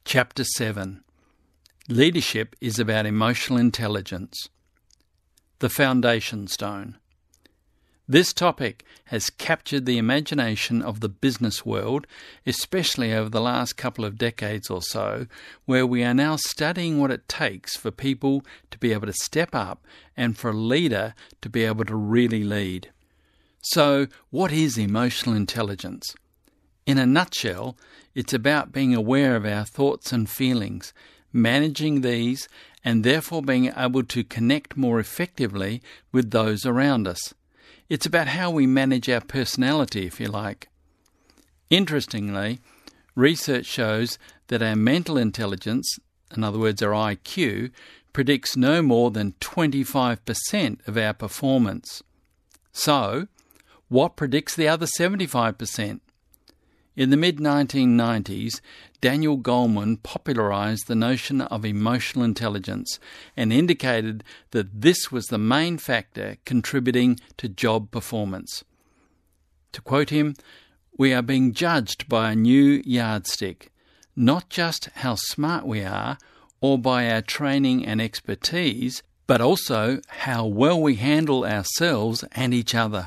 Chapter 7. Leadership is about emotional intelligence. The foundation stone. This topic has captured the imagination of the business world, especially over the last couple of decades or so, where we are now studying what it takes for people to be able to step up and for a leader to be able to really lead. So, what is emotional intelligence? In a nutshell, it's about being aware of our thoughts and feelings, managing these, and therefore being able to connect more effectively with those around us. It's about how we manage our personality, if you like. Interestingly, research shows that our mental intelligence, in other words our IQ, predicts no more than 25% of our performance. So, what predicts the other 75%? In the mid-1990s, Daniel Goleman popularised the notion of emotional intelligence and indicated that this was the main factor contributing to job performance. To quote him, "We are being judged by a new yardstick, not just how smart we are or by our training and expertise, but also how well we handle ourselves and each other."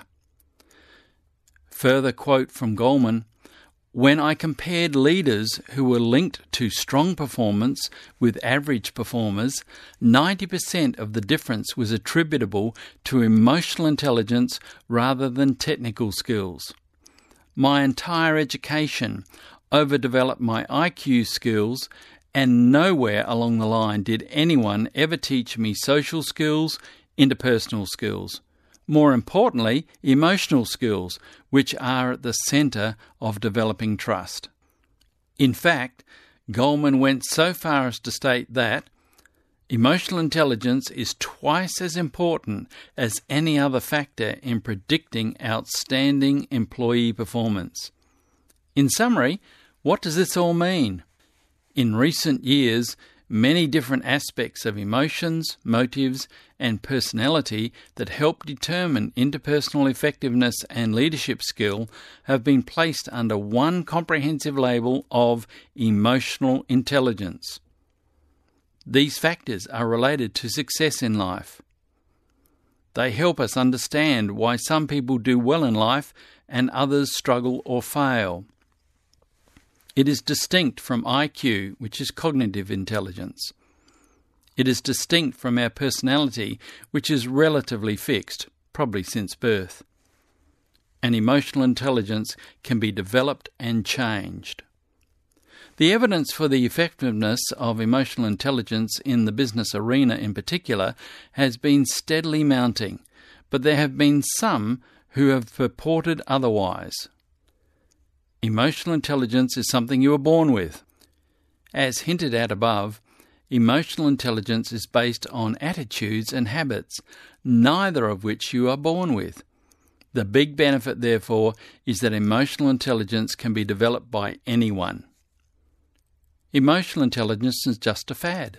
Further quote from Goleman, "When I compared leaders who were linked to strong performance with average performers, 90% of the difference was attributable to emotional intelligence rather than technical skills. My entire education overdeveloped my IQ skills, and nowhere along the line did anyone ever teach me social skills, interpersonal skills. More importantly, emotional skills, which are at the centre of developing trust." In fact, Goleman went so far as to state that emotional intelligence is twice as important as any other factor in predicting outstanding employee performance. In summary, what does this all mean? In recent years, many different aspects of emotions, motives, and personality that help determine interpersonal effectiveness and leadership skill have been placed under one comprehensive label of emotional intelligence. These factors are related to success in life. They help us understand why some people do well in life and others struggle or fail. It is distinct from IQ, which is cognitive intelligence. It is distinct from our personality, which is relatively fixed, probably since birth. And emotional intelligence can be developed and changed. The evidence for the effectiveness of emotional intelligence in the business arena in particular has been steadily mounting, but there have been some who have purported otherwise. Emotional intelligence is something you are born with. As hinted at above, emotional intelligence is based on attitudes and habits, neither of which you are born with. The big benefit, therefore, is that emotional intelligence can be developed by anyone. Emotional intelligence is just a fad.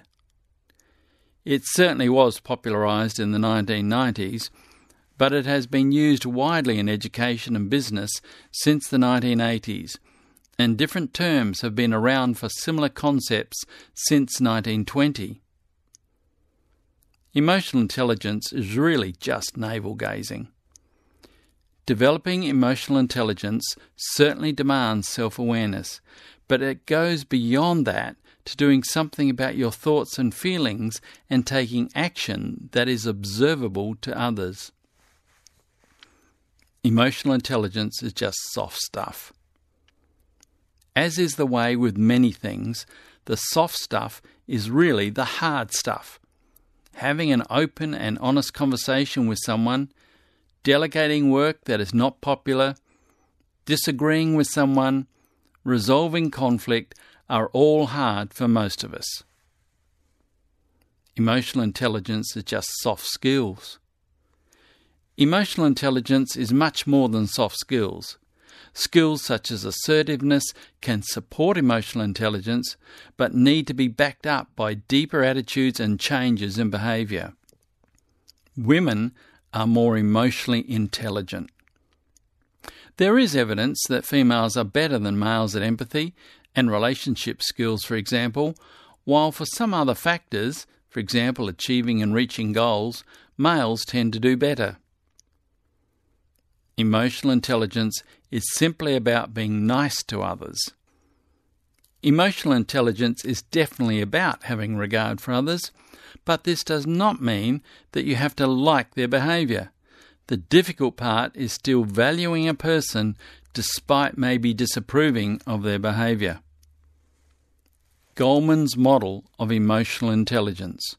It certainly was popularised in the 1990s, but it has been used widely in education and business since the 1980s, and different terms have been around for similar concepts since 1920. Emotional intelligence is really just navel-gazing. Developing emotional intelligence certainly demands self-awareness, but it goes beyond that to doing something about your thoughts and feelings and taking action that is observable to others. Emotional intelligence is just soft stuff. As is the way with many things, the soft stuff is really the hard stuff. Having an open and honest conversation with someone, delegating work that is not popular, disagreeing with someone, resolving conflict are all hard for most of us. Emotional intelligence is just soft skills. Emotional intelligence is much more than soft skills. Skills such as assertiveness can support emotional intelligence, but need to be backed up by deeper attitudes and changes in behaviour. Women are more emotionally intelligent. There is evidence that females are better than males at empathy, and relationship skills, for example, while for some other factors, for example, achieving and reaching goals, males tend to do better. Emotional intelligence is simply about being nice to others. Emotional intelligence is definitely about having regard for others, but this does not mean that you have to like their behaviour. The difficult part is still valuing a person despite maybe disapproving of their behaviour. Goleman's model of emotional intelligence.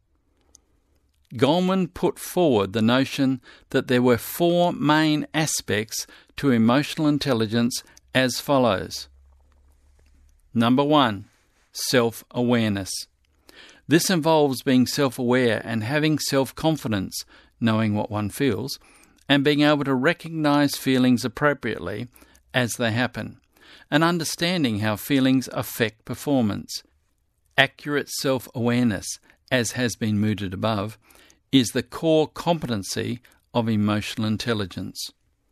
Goleman put forward the notion that there were 4 main aspects to emotional intelligence as follows. Number 1, self-awareness. This involves being self-aware and having self-confidence, knowing what one feels, and being able to recognise feelings appropriately as they happen, and understanding how feelings affect performance. Accurate self-awareness, as has been mooted above, is the core competency of emotional intelligence.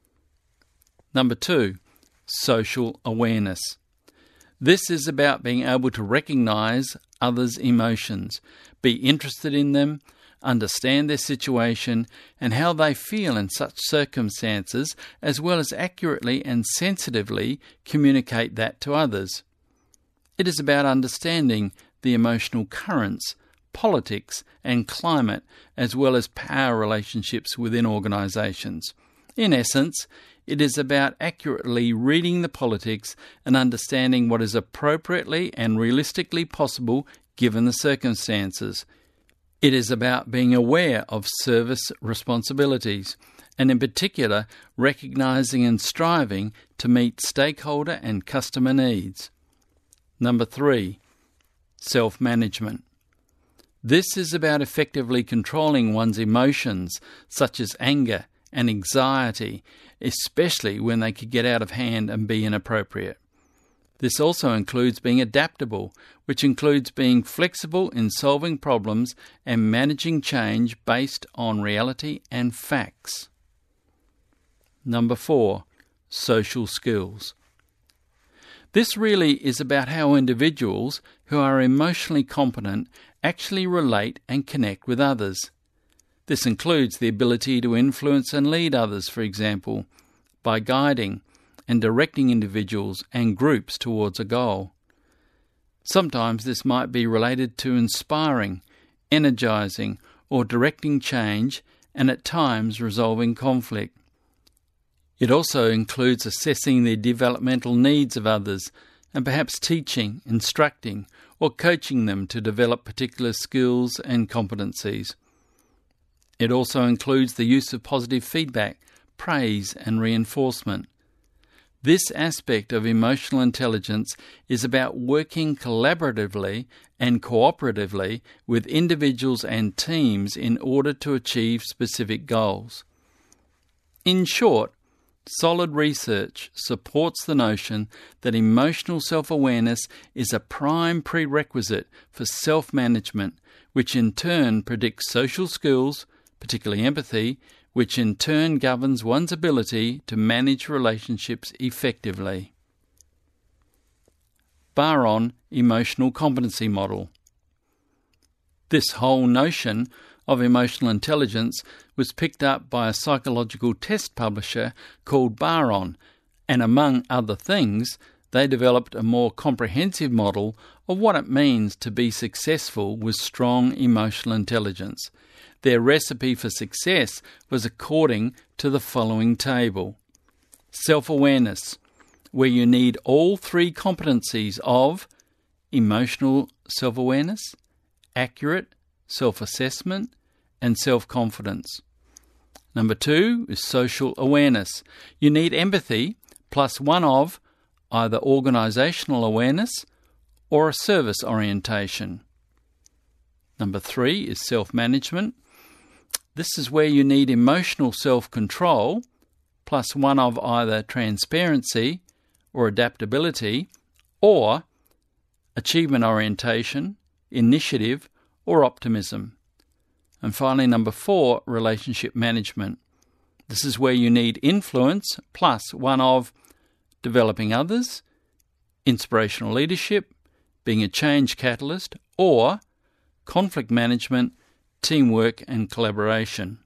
Number 2, social awareness. This is about being able to recognise others' emotions, be interested in them, understand their situation and how they feel in such circumstances, as well as accurately and sensitively communicate that to others. It is about understanding the emotional currents, politics and climate, as well as power relationships within organisations. In essence, it is about accurately reading the politics and understanding what is appropriately and realistically possible given the circumstances. It is about being aware of service responsibilities, and in particular recognising and striving to meet stakeholder and customer needs. Number 3, self-management. This is about effectively controlling one's emotions, such as anger and anxiety, especially when they could get out of hand and be inappropriate. This also includes being adaptable, which includes being flexible in solving problems and managing change based on reality and facts. Number 4, social skills. This really is about how individuals who are emotionally competent actually relate and connect with others. This includes the ability to influence and lead others, for example, by guiding and directing individuals and groups towards a goal. Sometimes this might be related to inspiring, energising, or directing change, and at times resolving conflict. It also includes assessing the developmental needs of others and perhaps teaching, instructing, or coaching them to develop particular skills and competencies. It also includes the use of positive feedback, praise, and reinforcement. This aspect of emotional intelligence is about working collaboratively and cooperatively with individuals and teams in order to achieve specific goals. In short, solid research supports the notion that emotional self-awareness is a prime prerequisite for self-management, which in turn predicts social skills, particularly empathy, which in turn governs one's ability to manage relationships effectively. Barron Emotional Competency Model. This whole notion of emotional intelligence was picked up by a psychological test publisher called Barron, and among other things, they developed a more comprehensive model of what it means to be successful with strong emotional intelligence. Their recipe for success was according to the following table. Self-awareness, where you need all 3 competencies of emotional self-awareness, accurate self-assessment, and self-confidence. Number 2 is social awareness. You need empathy plus one of either organisational awareness or a service orientation. Number 3 is self-management. This is where you need emotional self-control plus one of either transparency or adaptability or achievement orientation, initiative or optimism. And finally, number 4, relationship management. This is where you need influence plus one of developing others, inspirational leadership, being a change catalyst, or conflict management, teamwork and collaboration.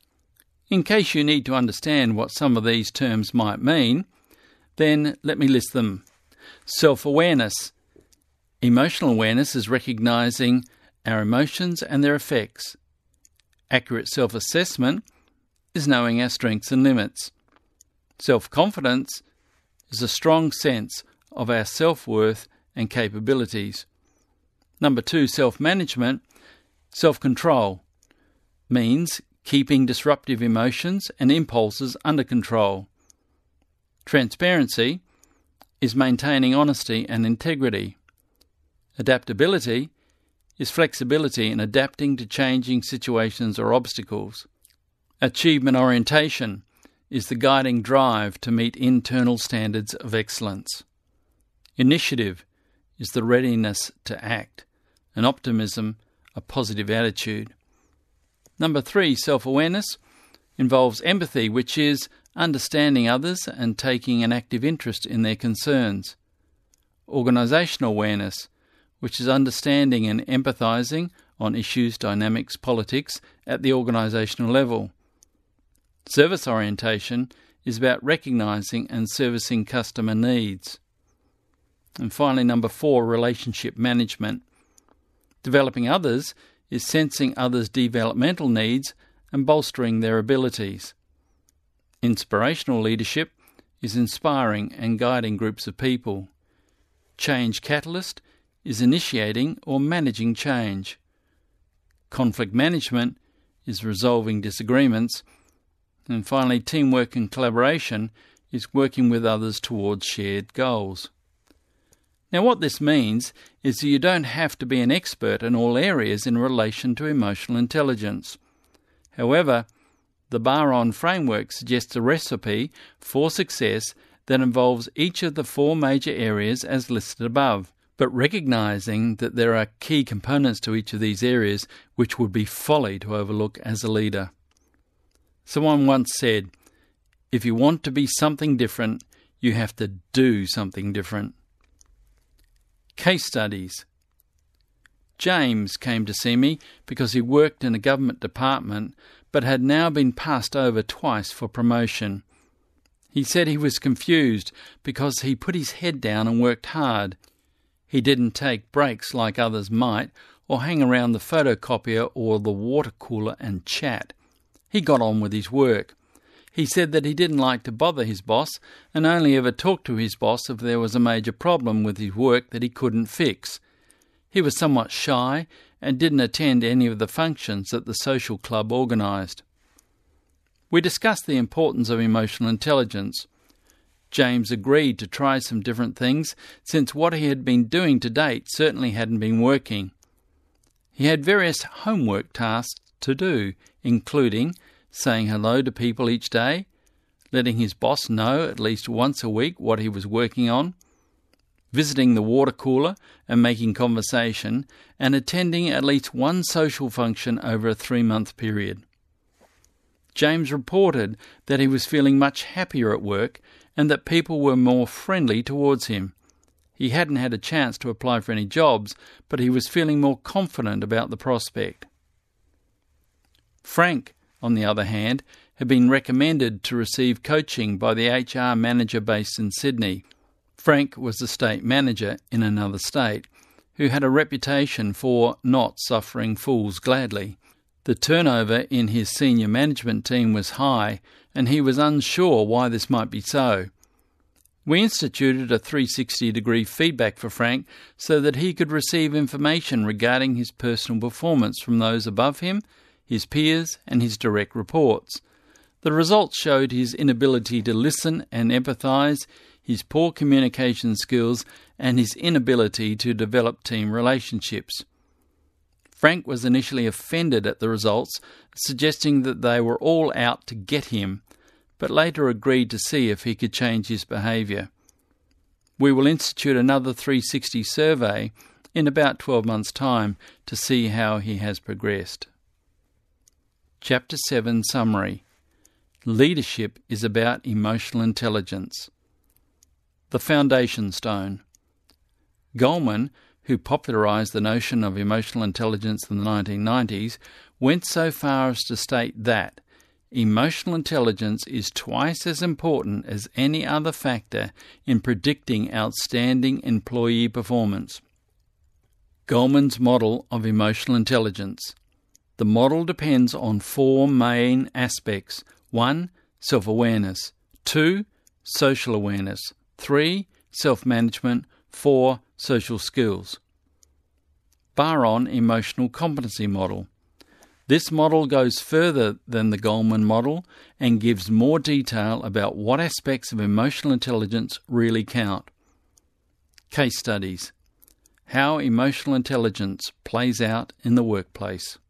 In case you need to understand what some of these terms might mean, then let me list them. Self-awareness. Emotional awareness is recognising our emotions and their effects. Accurate self-assessment is knowing our strengths and limits. Self-confidence is a strong sense of our self-worth and capabilities. Number 2, self-management. Self-control means keeping disruptive emotions and impulses under control. Transparency is maintaining honesty and integrity. Adaptability is flexibility in adapting to changing situations or obstacles. Achievement orientation is the guiding drive to meet internal standards of excellence. Initiative is the readiness to act, and optimism, a positive attitude. Number 3, self-awareness, involves empathy, which is understanding others and taking an active interest in their concerns. Organisational awareness, which is understanding and empathising on issues, dynamics, politics at the organisational level. Service orientation is about recognising and servicing customer needs. And finally, number 4, relationship management. Developing others is sensing others' developmental needs and bolstering their abilities. Inspirational leadership is inspiring and guiding groups of people. Change catalyst is initiating or managing change. Conflict management is resolving disagreements. And finally, teamwork and collaboration is working with others towards shared goals. Now, what this means is that you don't have to be an expert in all areas in relation to emotional intelligence. However, the Bar-On framework suggests a recipe for success that involves each of the 4 major areas as listed above, but recognising that there are key components to each of these areas which would be folly to overlook as a leader. Someone once said, if you want to be something different, you have to do something different. Case studies. James came to see me because he worked in a government department but had now been passed over twice for promotion. He said he was confused because he put his head down and worked hard. He didn't take breaks like others might or hang around the photocopier or the water cooler and chat. He got on with his work. He said that he didn't like to bother his boss and only ever talked to his boss if there was a major problem with his work that he couldn't fix. He was somewhat shy and didn't attend any of the functions that the social club organised. We discussed the importance of emotional intelligence. James agreed to try some different things since what he had been doing to date certainly hadn't been working. He had various homework tasks to do, including saying hello to people each day, letting his boss know at least once a week what he was working on, visiting the water cooler and making conversation, and attending at least one social function over a 3-month period. James reported that he was feeling much happier at work and that people were more friendly towards him. He hadn't had a chance to apply for any jobs, but he was feeling more confident about the prospect. Frank, on the other hand, had been recommended to receive coaching by the HR manager based in Sydney. Frank was the state manager in another state, who had a reputation for not suffering fools gladly. The turnover in his senior management team was high, and he was unsure why this might be so. We instituted a 360-degree feedback for Frank so that he could receive information regarding his personal performance from those above him, his peers, and his direct reports. The results showed his inability to listen and empathise, his poor communication skills, and his inability to develop team relationships. Frank was initially offended at the results, suggesting that they were all out to get him, but later agreed to see if he could change his behaviour. We will institute another 360 survey in about 12 months' time to see how he has progressed. Chapter 7 Summary. Leadership is about emotional intelligence. The foundation stone. Goleman, who popularized the notion of emotional intelligence in the 1990s, went so far as to state that emotional intelligence is twice as important as any other factor in predicting outstanding employee performance. Goleman's model of emotional intelligence. The model depends on four main aspects. 1. Self-awareness. 2. Social awareness. 3. Self-management. 4. Social skills. Barron Emotional Competency Model. This model goes further than the Goleman model and gives more detail about what aspects of emotional intelligence really count. Case studies. How emotional intelligence plays out in the workplace.